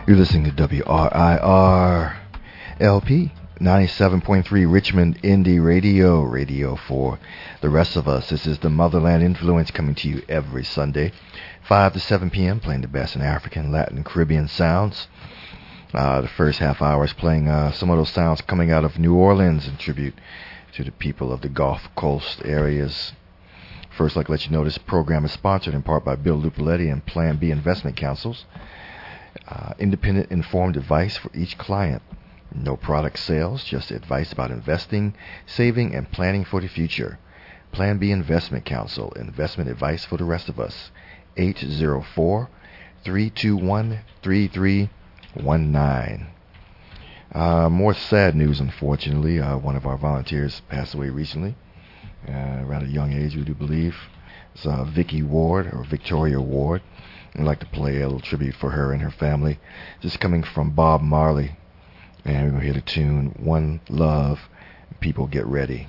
You're listening to WRIR LP 97.3 Richmond Indie Radio, radio for the rest of us. This is the Motherland Influence coming to you every Sunday, 5 to 7 p.m., playing the best in African, Latin, Caribbean sounds. The first half hour is playing some of those sounds coming out of New Orleans in tribute to the people of the Gulf Coast areas. First, I'd like to let you know this program is sponsored in part by Bill Lupoletti and Plan B Investment Counsels. Independent, informed advice for each client. No product sales, just advice about investing, saving, and planning for the future. Plan B Investment Counsel, investment advice for the rest of us. 804-321-3319. More sad news, unfortunately. One of our volunteers passed away recently, around a young age, we do believe. It's Vicki Ward, or Victoria Ward. I'd like to play a little tribute for her and her family. Just coming from Bob Marley. And we're going to hear the tune, One Love. People get ready.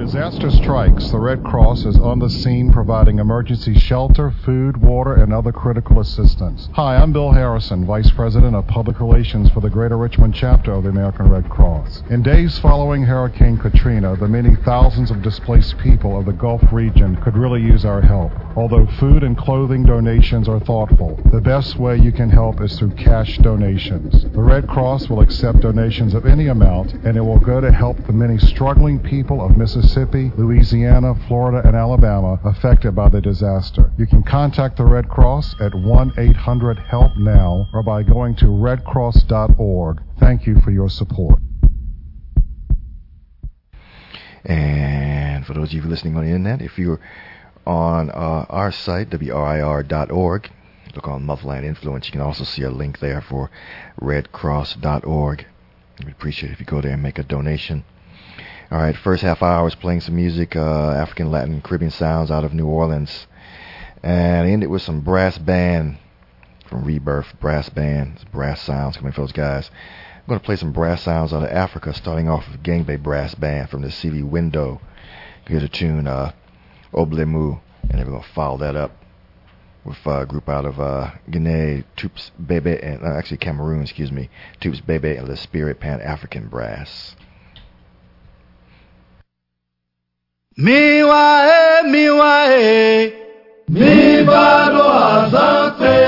disaster strikes, the Red Cross is on the scene providing emergency shelter, food, water, and other critical assistance. Hi, I'm Bill Harrison, Vice President of Public Relations for the Greater Richmond chapter of the American Red Cross. In days following Hurricane Katrina, the many thousands of displaced people of the Gulf region could really use our help. Although food and clothing donations are thoughtful, the best way you can help is through cash donations. The Red Cross will accept donations of any amount, and it will go to help the many struggling people of Mississippi, Louisiana, Florida, and Alabama affected by the disaster. You can contact the Red Cross at 1-800-HELP-NOW or by going to redcross.org. Thank you for your support. And for those of you listening on the internet, if you're on our site, WRIR.org, look on Motherland Influence, you can also see a link there for redcross.org. We'd appreciate it if you go there and make a donation. All right, first half hour was playing some music, African, Latin, Caribbean sounds out of New Orleans. And I ended with some brass band from Rebirth, brass band, brass sounds coming from those guys. I'm going to play some brass sounds out of Africa, starting off with Gangbei Brass Band from the CD Window. Here's a tune, Oblemu, and then we're going to follow that up with a group out of Guinea, Toups Bebe, and actually Cameroon, Toups Bebe and Le Spirit Pan-African Brass. Miwae, miwae, mi bado azante.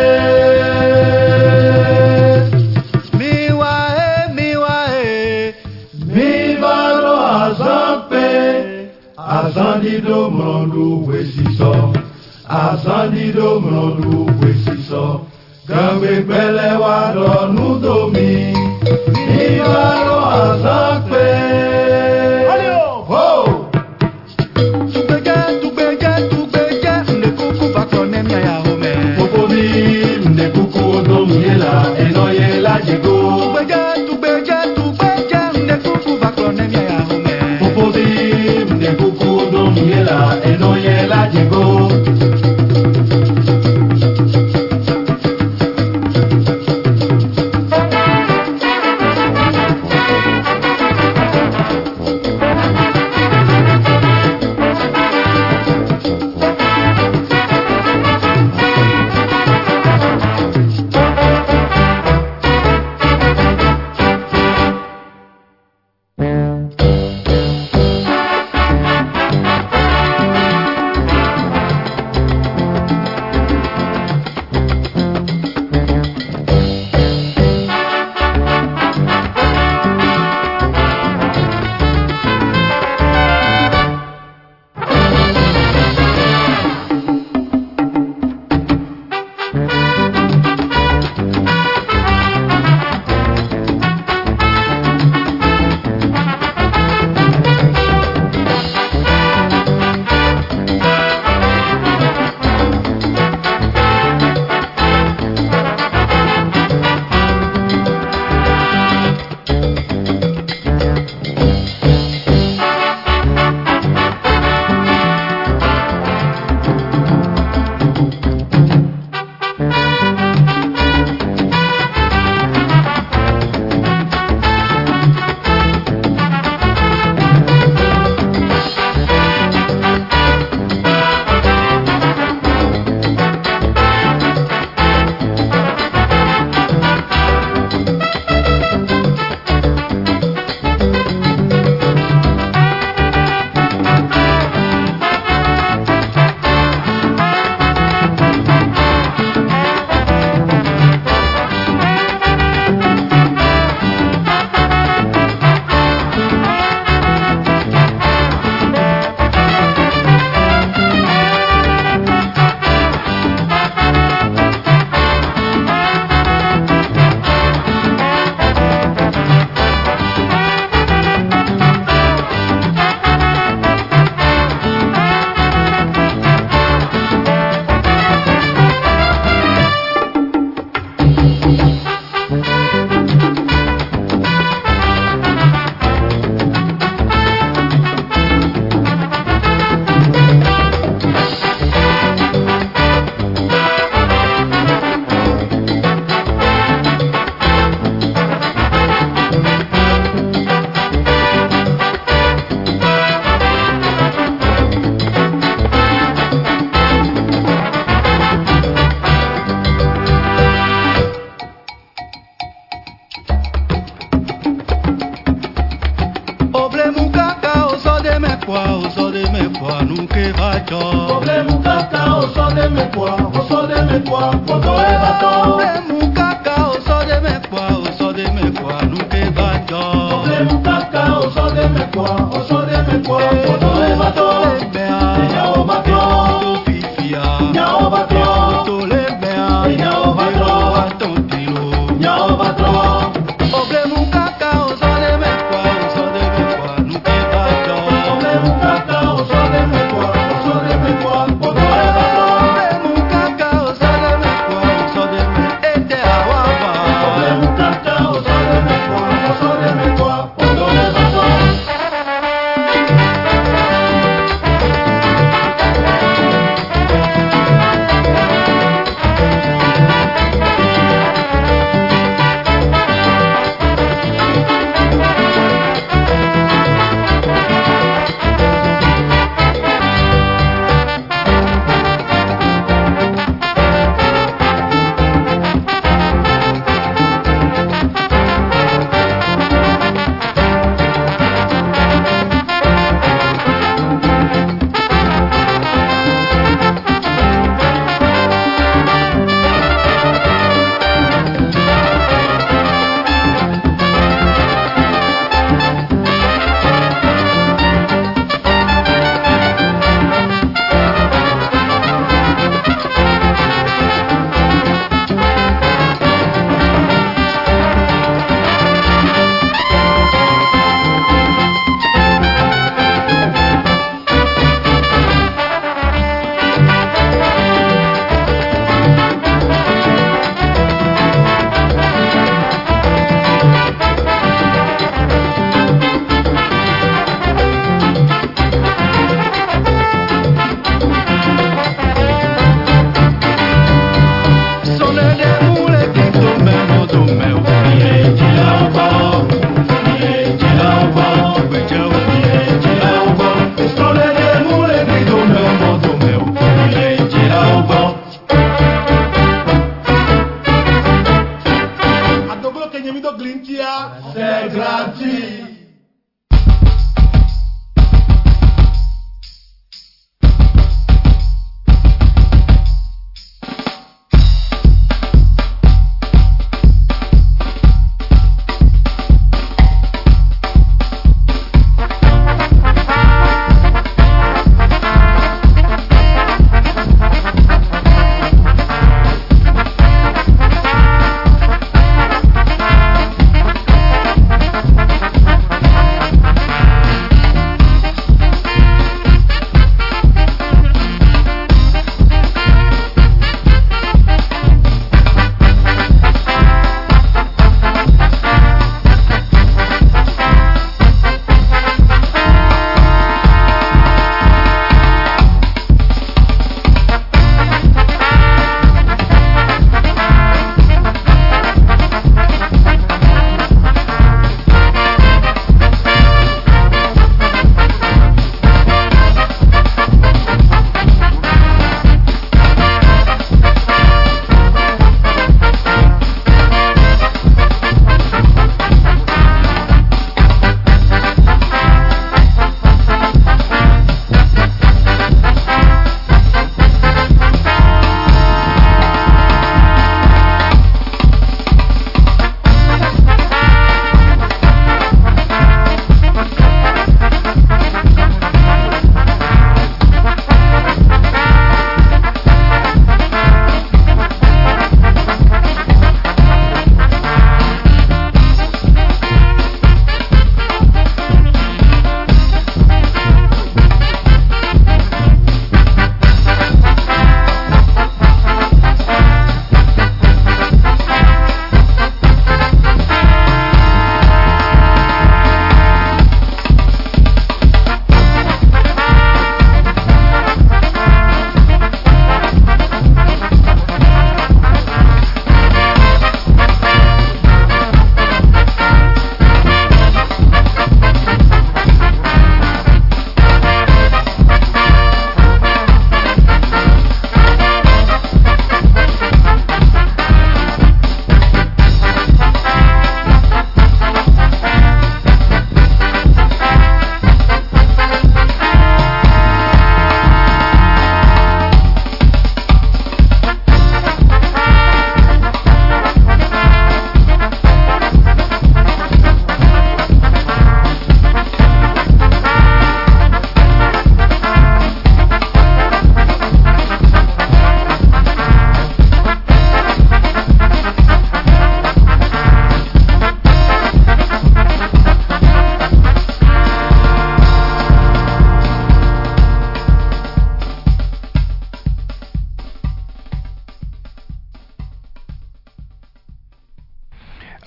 Miwae, miwae, mi bado azante. Azandido mrondu wesiso, azandido mrondu wesiso. Gambe bele wado nudomi, mi bado azante.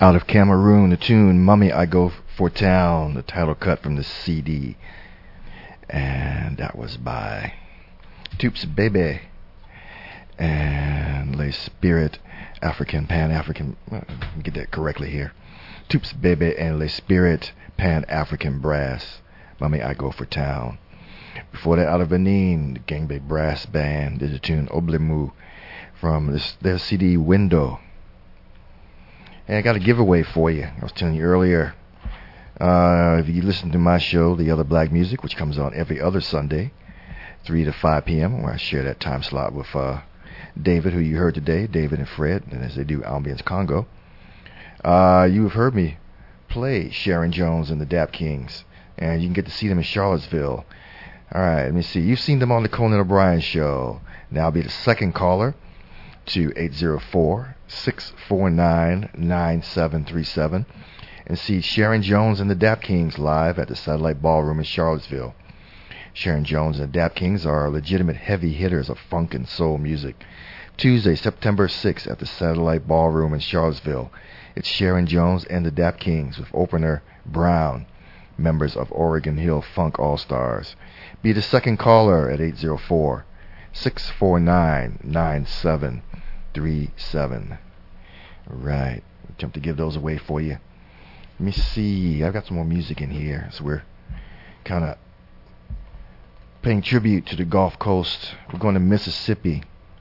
Out of Cameroon, the tune Mummy I Go for Town, the title cut from the CD. And that was by Toops Bebe and Les Spirit African Pan-African, let me get that correctly here. Toops Bebe and Les Spirit Pan-African Brass, Mummy I Go for Town. Before that, out of Benin, the Gangbe Brass Band did the tune Oblemu from their CD Window. And I got a giveaway for you. I was telling you earlier, if you listen to my show, The Other Black Music, which comes on every other Sunday, 3 to 5 p.m., where I share that time slot with David, who you heard today, David and Fred, and as they do Ambience Congo. You have heard me play Sharon Jones and the Dap Kings, and you can get to see them in Charlottesville. All right, let me see. You've seen them on the Conan O'Brien Show. Now I'll be the second caller to 804-649-9737 and see Sharon Jones and the Dap Kings live at the Satellite Ballroom in Charlottesville. Sharon Jones and the Dap Kings are legitimate heavy hitters of funk and soul music. Tuesday, September 6th at the Satellite Ballroom in Charlottesville. It's Sharon Jones and the Dap Kings with opener Brown, members of Oregon Hill Funk All-Stars. Be the second caller at 804-649-9737. Right. Attempt to give those away for you. Let me see. I've got some more music in here. So we're kind of paying tribute to the Gulf Coast. We're going to Mississippi.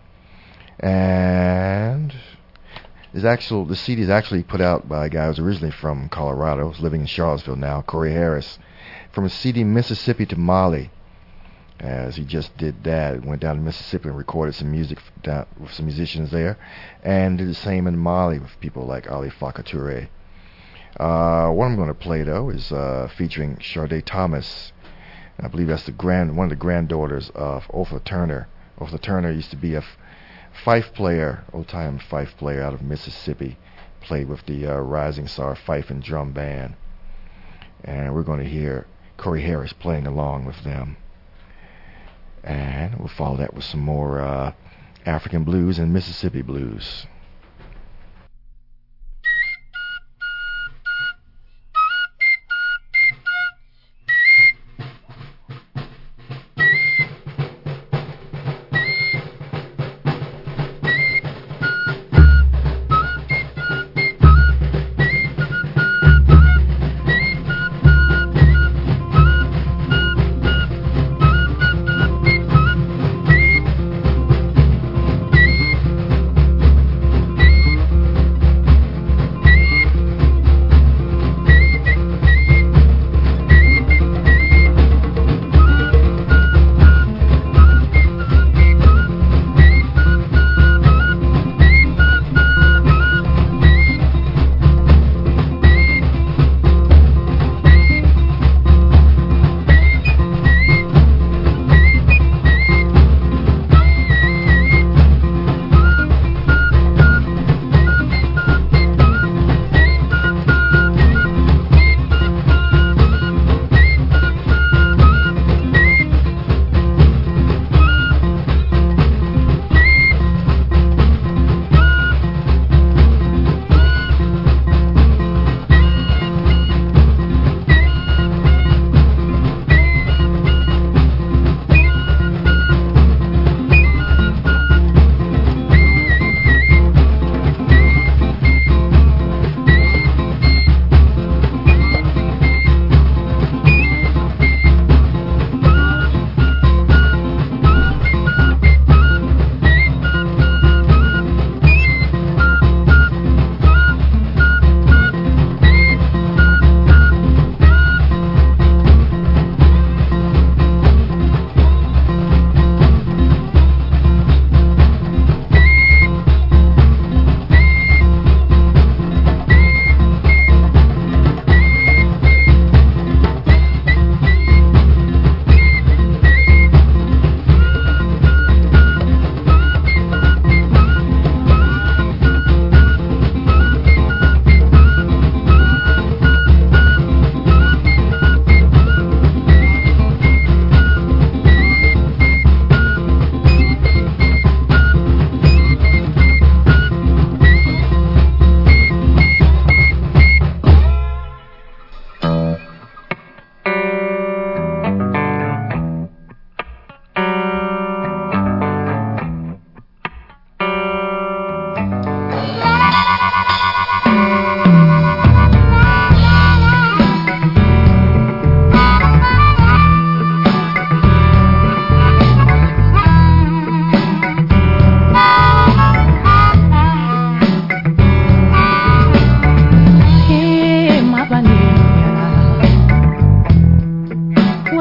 And the CD is actually put out by a guy who was originally from Colorado. He's living in Charlottesville now, Corey Harris. From a CD Mississippi to Mali. As he just did that, went down to Mississippi and recorded some music with some musicians there, and did the same in Mali with people like Ali Faka Touré. What I'm going to play though is featuring Sade Thomas. I believe that's one of the granddaughters of Othla Turner. Othla Turner used to be a fife player, old-time fife player out of Mississippi. Played with the Rising Star Fife and Drum Band, and we're going to hear Corey Harris playing along with them. And we'll follow that with some more African blues and Mississippi blues.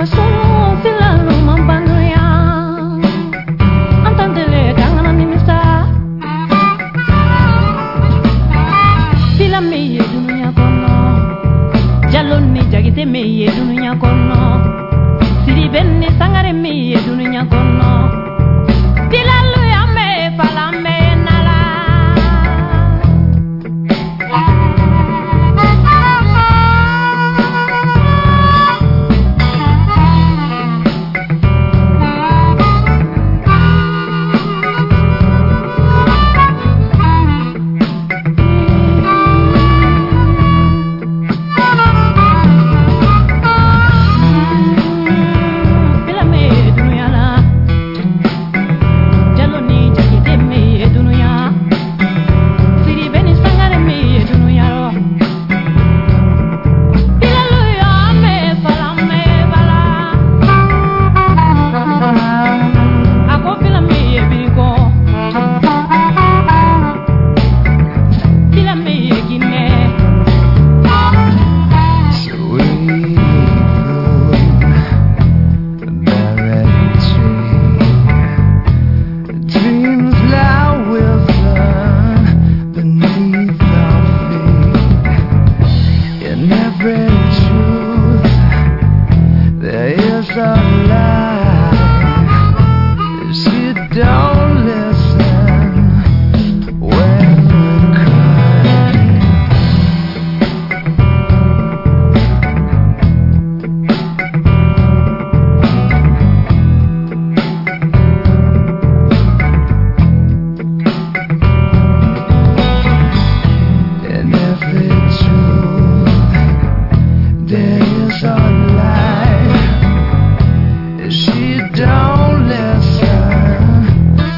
Don't listen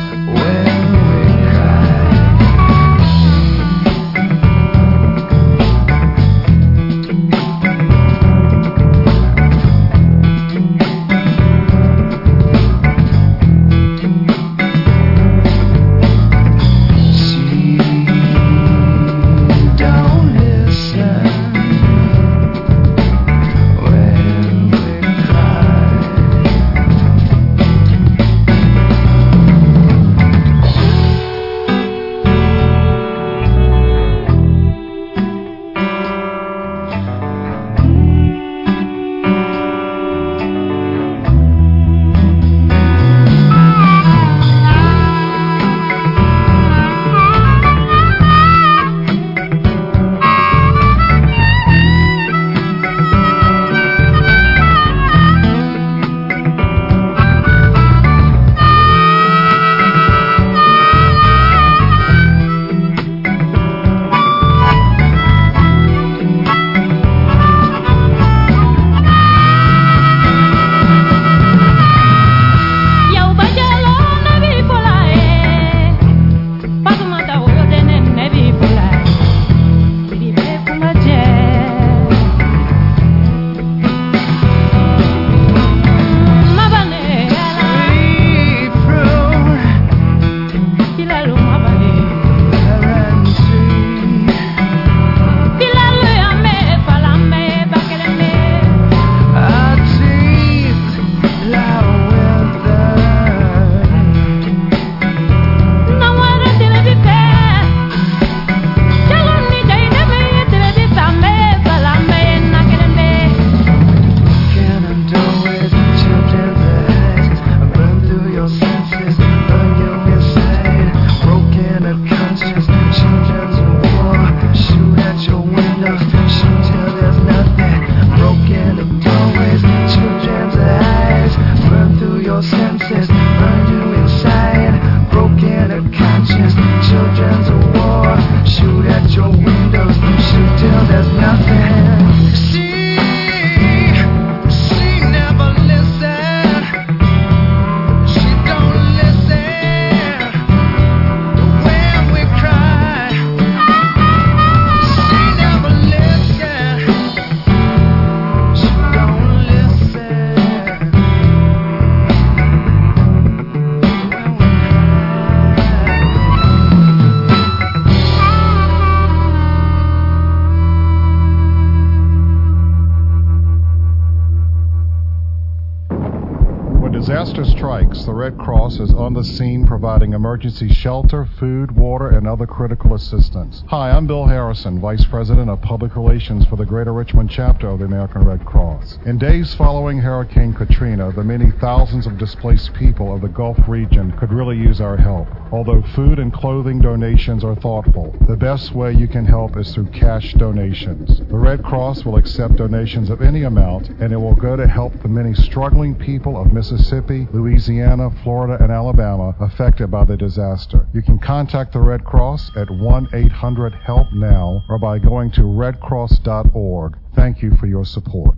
disaster strikes, the Red Cross is on the scene providing emergency shelter, food, water, and other critical assistance. Hi, I'm Bill Harrison, Vice President of Public Relations for the Greater Richmond Chapter of the American Red Cross. In days following Hurricane Katrina, the many thousands of displaced people of the Gulf region could really use our help. Although food and clothing donations are thoughtful, the best way you can help is through cash donations. The Red Cross will accept donations of any amount, and it will go to help the many struggling people of Mississippi, Louisiana, Florida, and Alabama affected by the disaster. You can contact the Red Cross at 1-800-HELP-NOW or by going to redcross.org. Thank you for your support.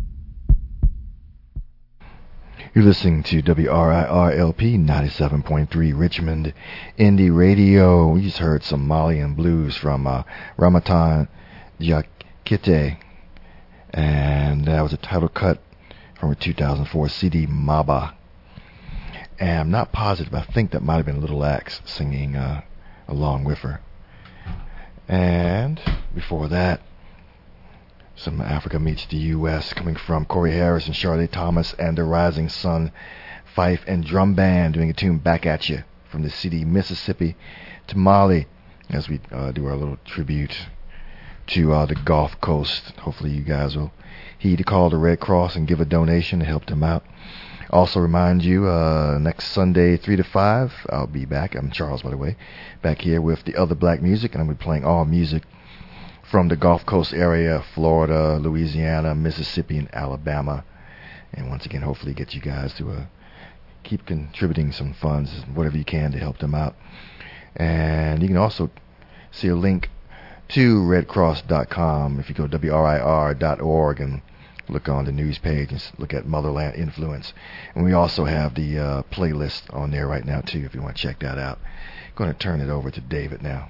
You're listening to WRIR-LP 97.3 Richmond Indie Radio. We just heard some Malian blues from Ramatan Diakité, and that was a title cut from her 2004 CD Maba. And I'm not positive, I think that might have been Little Axe singing along with her. And before that, some Africa Meets the U.S. coming from Corey Harris and Charlotte Thomas and the Rising Sun Fife and Drum Band doing a tune Back at You from the CD Mississippi to Mali as we do our little tribute to the Gulf Coast. Hopefully you guys will heed the call to Red Cross and give a donation to help them out. Also remind you, next Sunday 3 to 5, I'll be back. I'm Charles, by the way, back here with the other black music, and I'm going to be playing all music from the Gulf Coast area, Florida, Louisiana, Mississippi, and Alabama. And once again, hopefully get you guys to keep contributing some funds, whatever you can, to help them out. And you can also see a link to redcross.com if you go to WRIR.org and look on the news page and look at Motherland Influence. And we also have the playlist on there right now, too, if you want to check that out. I'm going to turn it over to David now.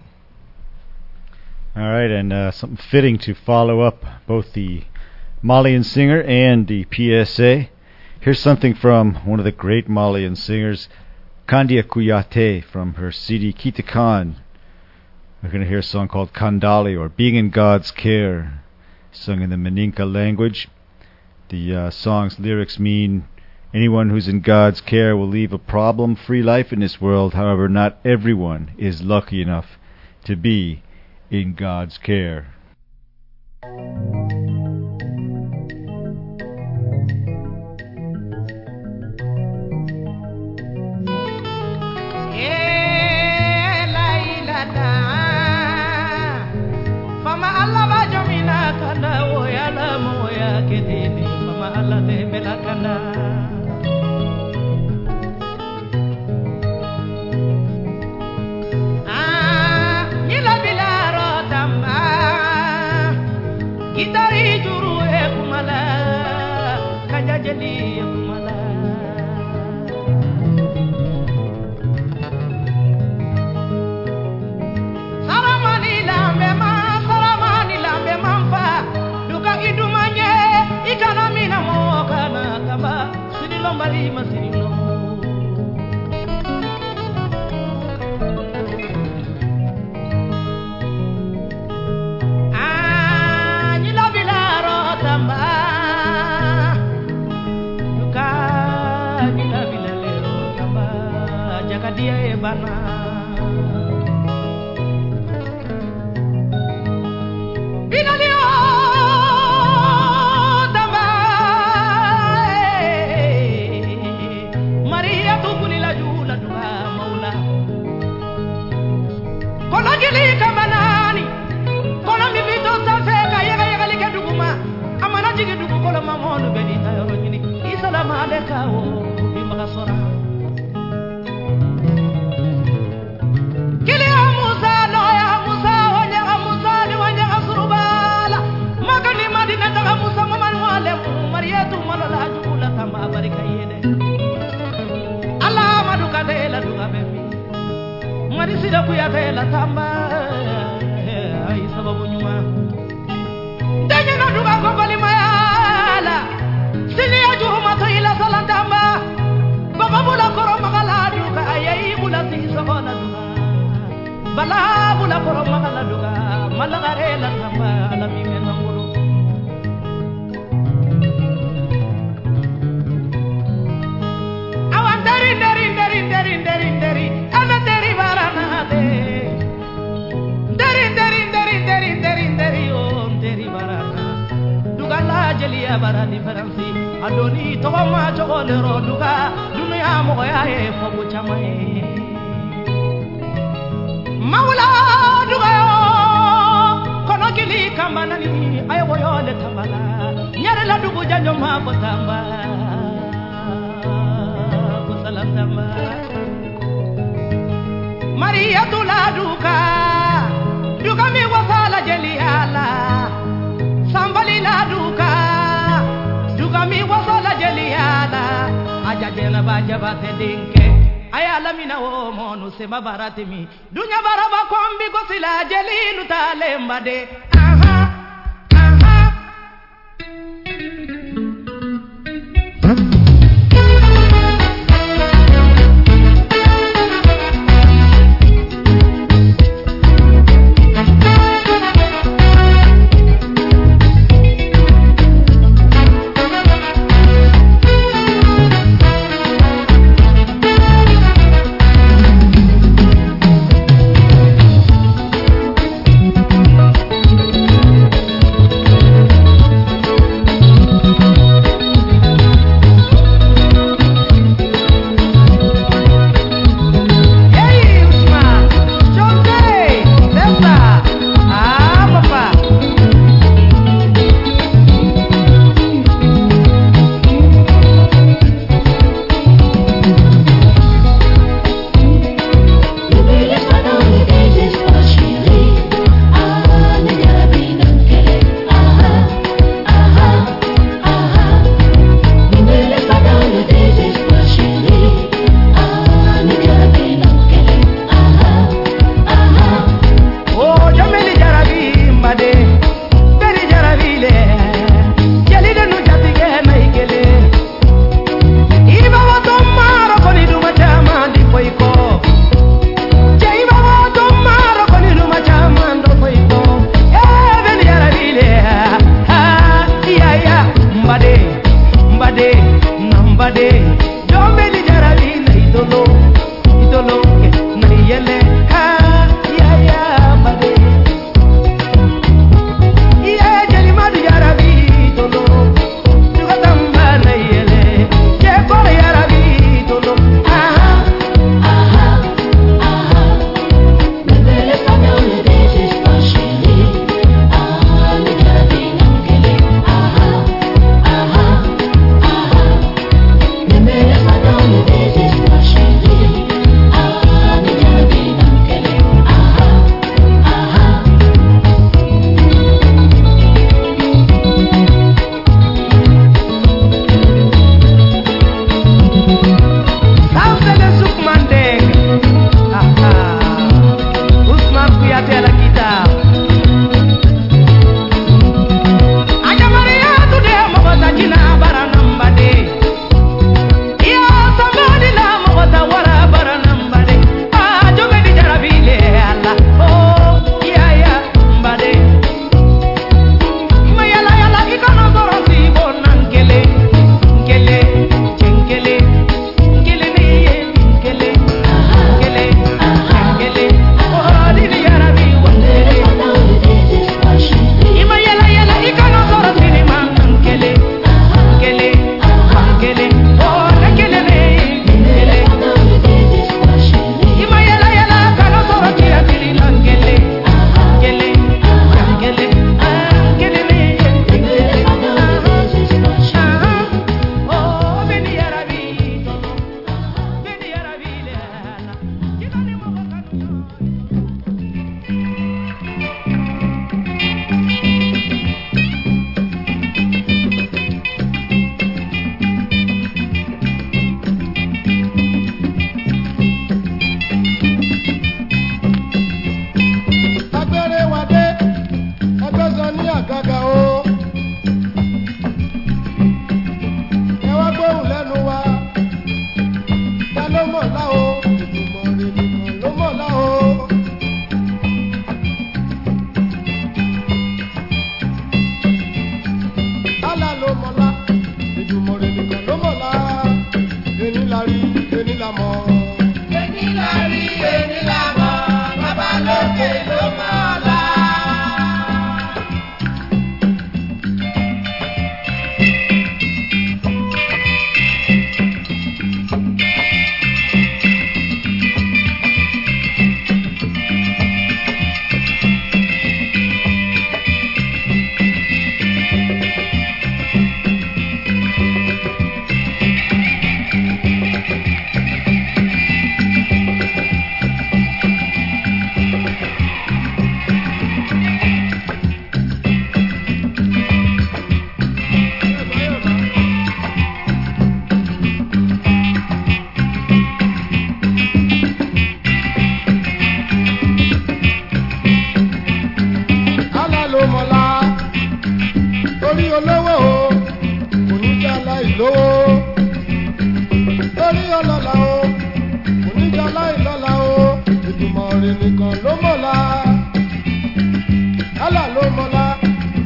All right, and something fitting to follow up both the Malian singer and the PSA. Here's something from one of the great Malian singers, Kandia Kouyaté, from her CD Kitakan. We're going to hear a song called Kandali, or Being in God's Care, sung in the Maninka language. The song's lyrics mean, anyone who's in God's care will leave a problem-free life in this world. However, not everyone is lucky enough to be in God's care. Gitari juru kumala, kanja jeli kumala. Saramani lambe mamfa, duka idumanye, ikana mina moka na kamba, sinilo mbali masinilo. Dia ebana binalio tamba Maria tukulila jula dua maula kono jili kamanani kono mibito safeka yega like duguma amana jigi dugu kono mamono beni tayo nyini isalama aleka o bimakasora Sida kuyate la tamba ay sababu nyuma danya na duga ko bali mayala sili ajuma to ila sala tamba baba bula koro magala duga ayai bula si sabona duga bala bula koro magala duga malagare la tamba ala mi menangulu ya bara difference adoni to ma jogo le ro duga dunya mo ya e fo bu chamae maula duga kono kili kambana ni ay woyo le tambala nyare la dugu janjo ma ko tamba ko salam tamba Maria tula duka duka mi wasala jeli ala sambali la duka duka mi wasala jeli ala aja jena baja bate dinke aya lamina wo monu se mabarati mi dunya baraba kombi ko sila jeli lutale mbade aha aha Been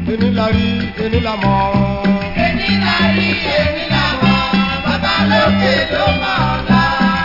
eni la rí eni la mọ̀. Eni la rí eni la mọ̀, bàbá lókè ló mọ̀ ọ̀la.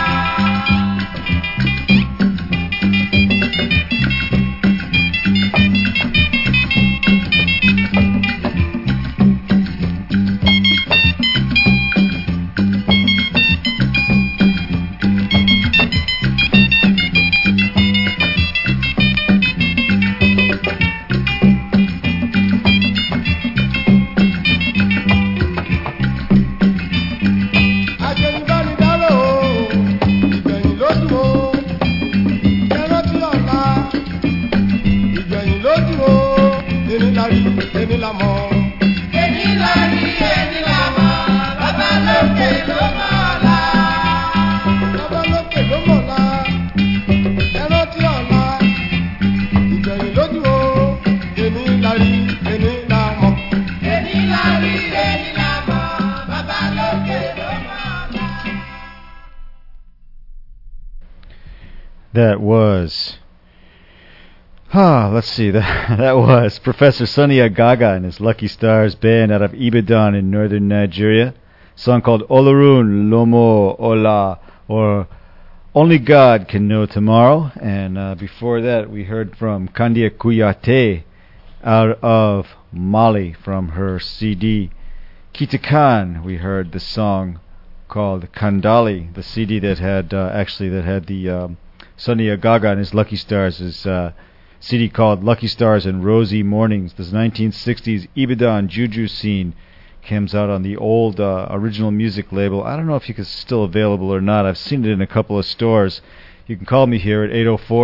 That was, let's see, that was Professor Sonny Agaga and his Lucky Stars band out of Ibadan in northern Nigeria. A song called Olorun Lomo Ola, or Only God Can Know Tomorrow. And before that, we heard from Kandia Kuyate out of Mali from her CD Kitakan. We heard the song called Kandali, the CD that had the Sonny Agaga and his Lucky Stars, his CD called Lucky Stars and Rosy Mornings. This 1960s Ibadan Juju scene comes out on the old original music label. I don't know if it's still available or not. I've seen it in a couple of stores. You can call me here at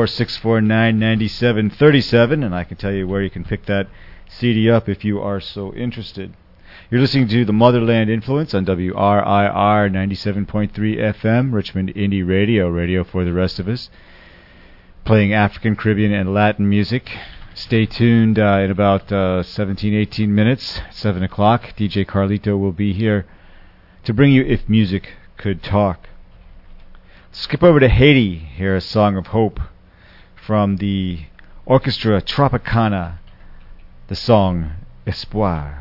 804-649-9737, and I can tell you where you can pick that CD up if you are so interested. You're listening to the Motherland Influence on WRIR 97.3 FM, Richmond Indie Radio, radio for the rest of us, playing African, Caribbean, and Latin music. Stay tuned in about 17-18 minutes, 7 o'clock. DJ Carlito will be here to bring you If Music Could Talk. Skip over to Haiti, hear a song of hope from the Orchestra Tropicana, the song Espoir.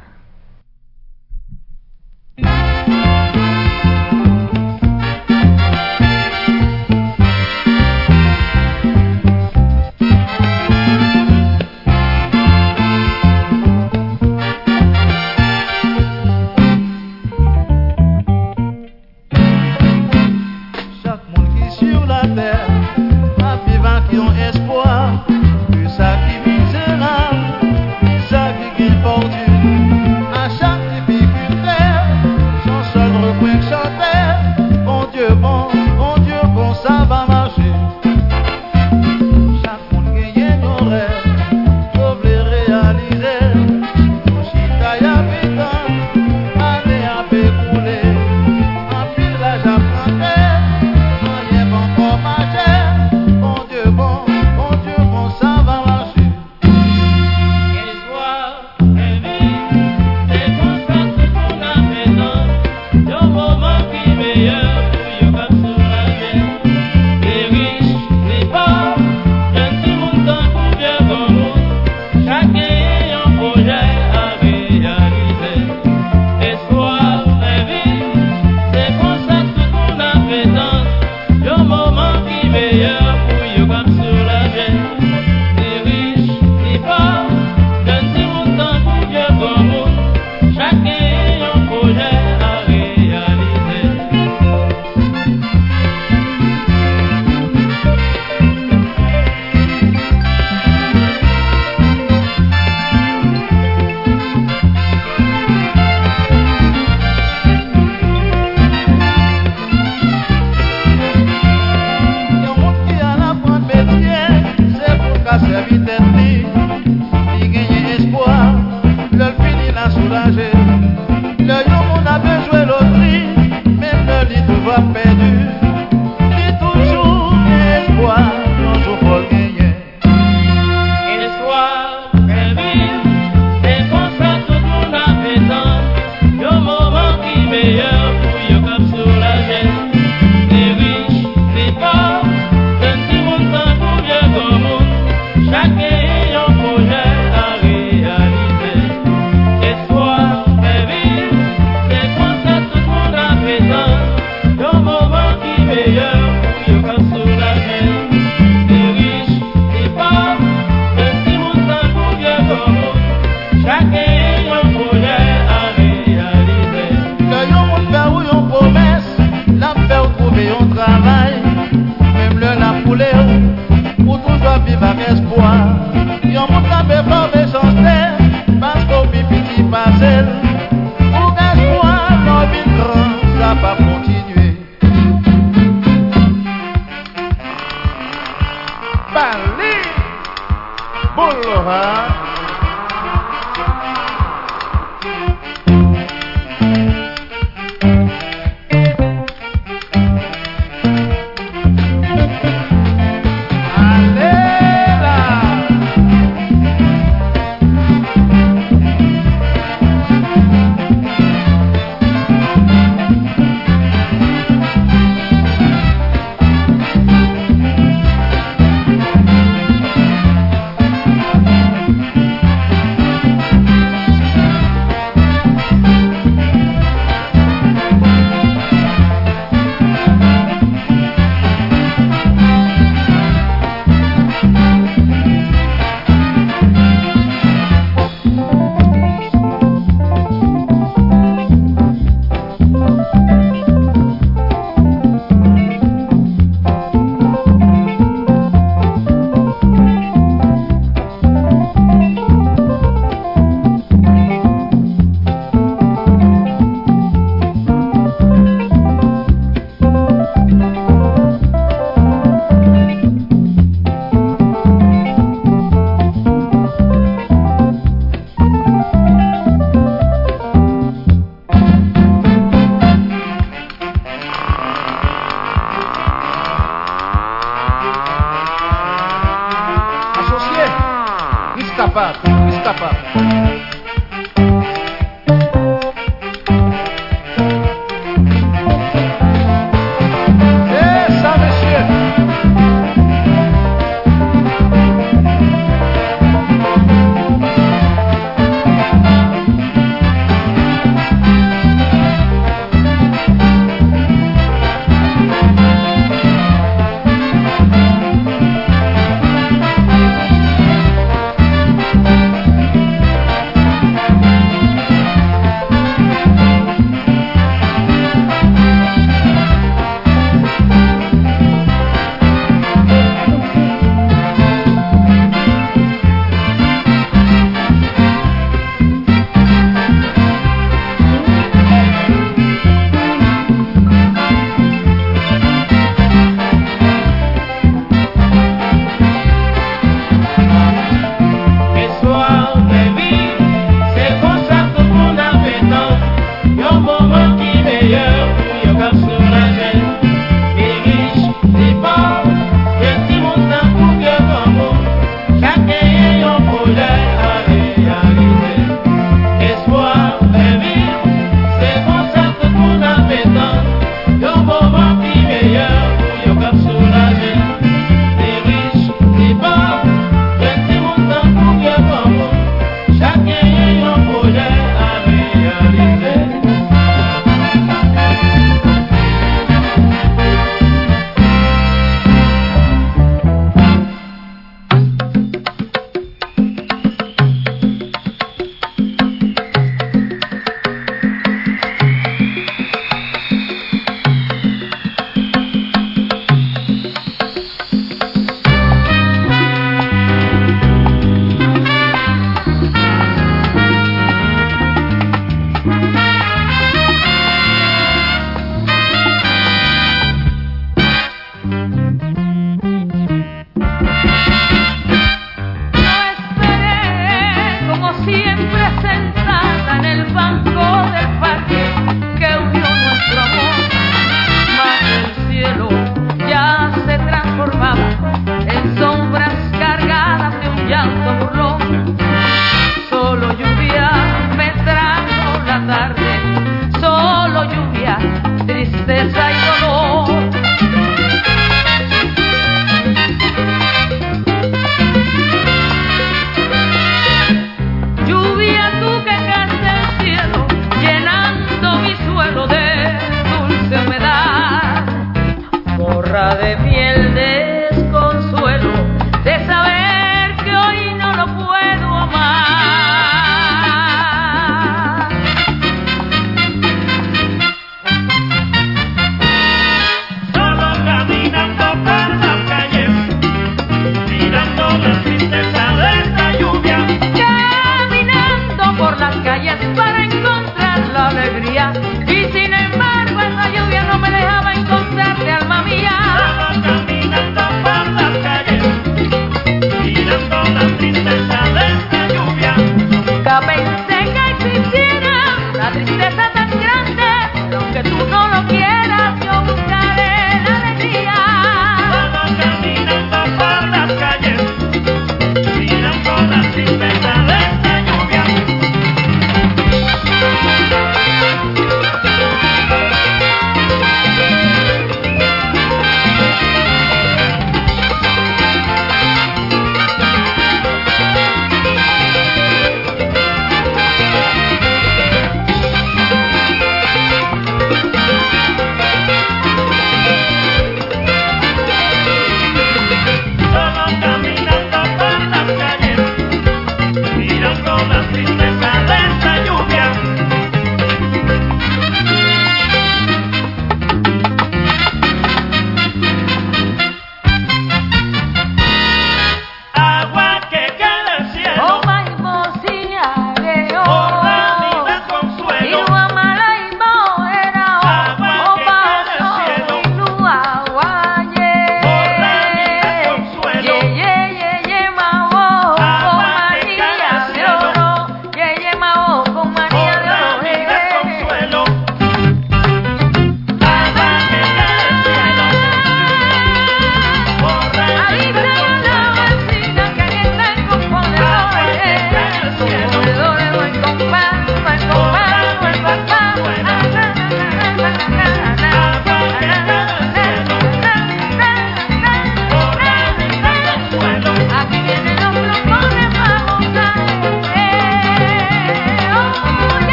Chaque faire ou yon promesse, la faire trouver yon travail. Même le n'a poulé, pour toujours vivre avec espoir. Yon moun la fait former chanter, parce qu'on vit petit passel. Pour espoir, l'on vit grand, ça va continuer. Bali, Boulora.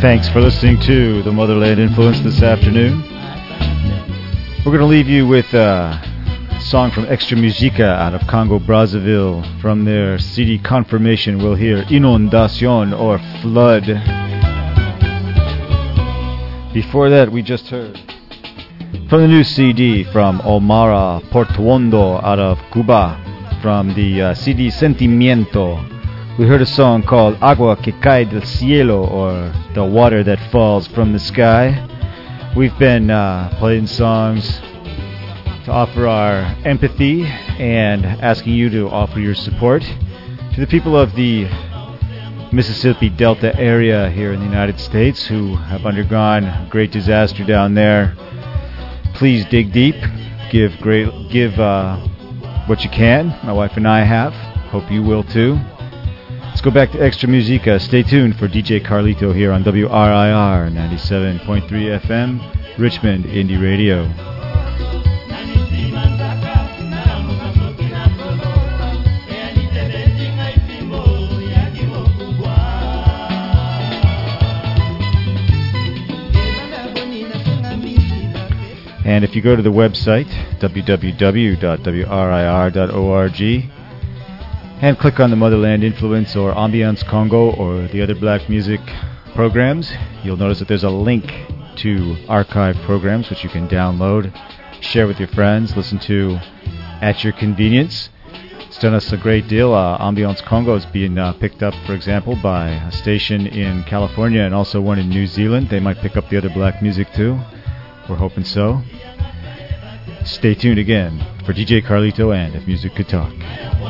Thanks for listening to the Motherland Influence this afternoon. We're going to leave you with a song from Extra Musica out of Congo, Brazzaville. From their CD Confirmation, we'll hear Inondación or Flood. Before that, we just heard from the new CD from Omara Portuondo out of Cuba, from the CD Sentimiento, we heard a song called Agua que cae del cielo, or the water that falls from the sky. We've been playing songs to offer our empathy and asking you to offer your support to the people of the Mississippi Delta area here in the United States who have undergone a great disaster down there. Please dig deep, give what you can. My wife and I have. Hope you will too. Let's go back to Extra Musica. Stay tuned for DJ Carlito here on WRIR 97.3 FM, Richmond Indie Radio. And if you go to the website, www.wrir.org, and click on the Motherland Influence or Ambiance Congo or the other black music programs, you'll notice that there's a link to archive programs which you can download, share with your friends, listen to at your convenience. It's done us a great deal. Ambiance Congo is being picked up, for example, by a station in California and also one in New Zealand. They might pick up the other black music too. We're hoping so. Stay tuned again for DJ Carlito and If Music Could Talk.